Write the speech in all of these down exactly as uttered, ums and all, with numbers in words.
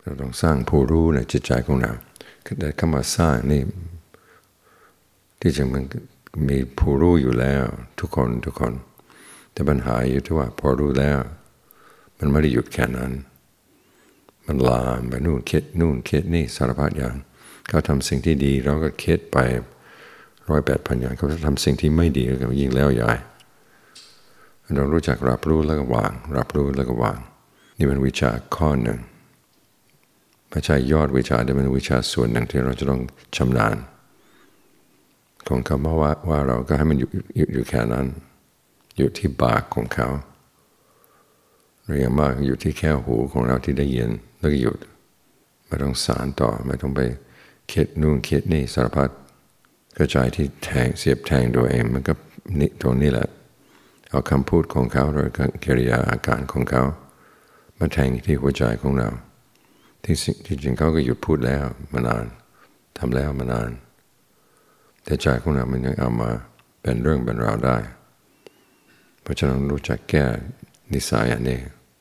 เราต้องสร้างผู้รู้ในจิตใจของเราแต่คำว่าสร้างนี่ที่จริงมันมีผู้รู้อยู่แล้วทุกคนทุกคนแต่ปัญหาอยู่ที่ว่าพอรู้แล้วมันไม่ได้หยุดแค่นั้นมันลามไปนู่นคิดนู่นคิดนี่สารพัดอย่างเขาทำสิ่งที่ดีเราก็คิดไปร้อยแปดพันอย่างเขาจะทำสิ่งที่ไม่ดีก็ยิ่งแล้วใหญ่เรารู้จักรับรู้แล้วก็วางรับรู้แล้วก็วางนี่เป็นวิชาข้อหนึ่งไม่ใช่ยอดวิชาแต่เป็นวิชาส่วนหนึ่งที่เราจะต้องชำนาญของคำว่าว่าเราก็ให้มันอยู่อยู่อยู่แค่นั้นอยู่ที่ปากของเขาหรืออย่างมากอยู่ที่แค่หูของเราที่ได้ยินแล้วก็หยุดไม่ต้องสานต่อไม่ต้องไปคิดนู่นคิดนี่สารพัดกระจายที่แทงเสียบแทงตัวเองมันก็นี่ตรงนี้แหละเอาคำพูดของเขาหรือกิริยาอาการของเขามาแทงที่หัวใจของเราที่ที่จริงเขาก็หยุดพูดแล้วมานานทำแล้วมานานแต่ใจของเรามันยังเอามาเป็นเรื่องเป็นราวได้เพราะฉะนั้นรู้จักแก้นิสัยอันนี้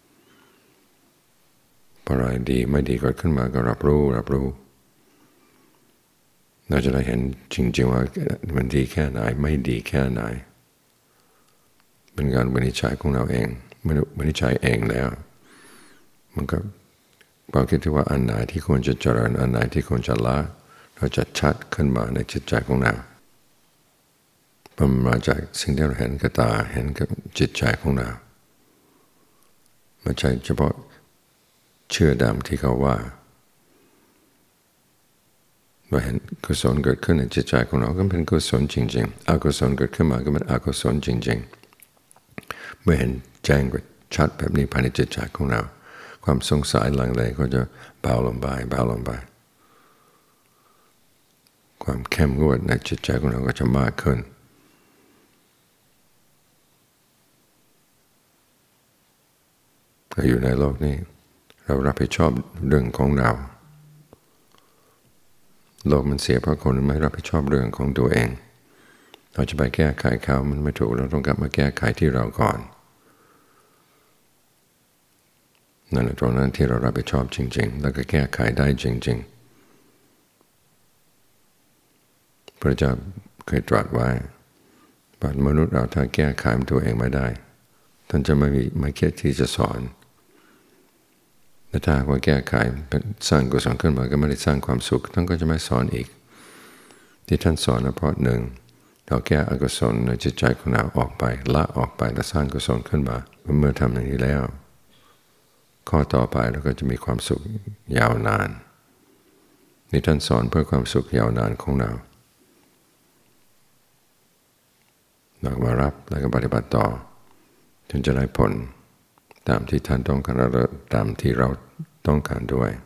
พออะไรดีไม่ดีก็ขึ้นมาก็รับรู้รับรู้เราจะได้เห็นจริงๆว่ามันดีแค่ไหนไม่ดีแค่ไหนเป็นการวินิจฉัยของเราเองมันวินิจฉัยเองแล้วมันก็ความคิดที่ว่าอันไหนที่ควรจะเจริญอันไหนที่ควรจะละเราจะชัดขึ้นมาในจิตใจของเรามันมาจากสิ่งที่เราเห็นกับตาเห็นกับจิตใจของเราไม่ใช่เฉพาะเชื่อดำที่เขาว่าเราเห็นกุศลเกิดขึ้นในจิตใจของเราก็เป็นกุศลจริงๆอกุศลเกิดขึ้นมาก็เป็นอกุศลจริงๆเมื่อเห็นแจ้งกว่าชัดแบบนี้ภายในจิตใจของเราความสงสัยลังเลก็จะเบาลงไปเบาลงไปความเข้มงวดในจิตใจของเราก็จะมากขึ้นเราอยู่ในโลกนี้เรารับผิดชอบเรื่องของเราโลกมันเสียเพราะคนไม่รับผิดชอบเรื่องของตัวเองเราจะไปแก้ไขเขามันไม่ถูกเราต้องกลับมาแก้ไขที่เราก่อนนั่นแหละตรงนั้นที่เรารับผิดชอบจริงๆแล้วก็แก้ไขได้จริงๆพระเจ้าเคยตรัสไว้ว่ามนุษย์เราถ้าแก้ไขตัวเองไม่ได้ท่านจะไม่มีไม่คิดที่จะสอนแต่ถ้าว่าแก้ไขสร้างกุศลขึ้นมาก็ไม่ได้สร้างความสุขท่านก็จะไม่สอนอีกที่ท่านสอนนะเพราะหนึ่งเราแก้อกุศลในจิตใจของเราออกไปละออกไปและสร้างกุศลขึ้นมาเมื่อทำอย่างนี้แล้วข้อต่อไปเราก็จะมีความสุขยาวนานนี่ท่านสอนเพื่อความสุขยาวนานของเราเรามารับแล้วก็ปฏิบัติต่อจนจะได้ผลตามที่ท่านต้องการและตามที่เราต้องการด้วย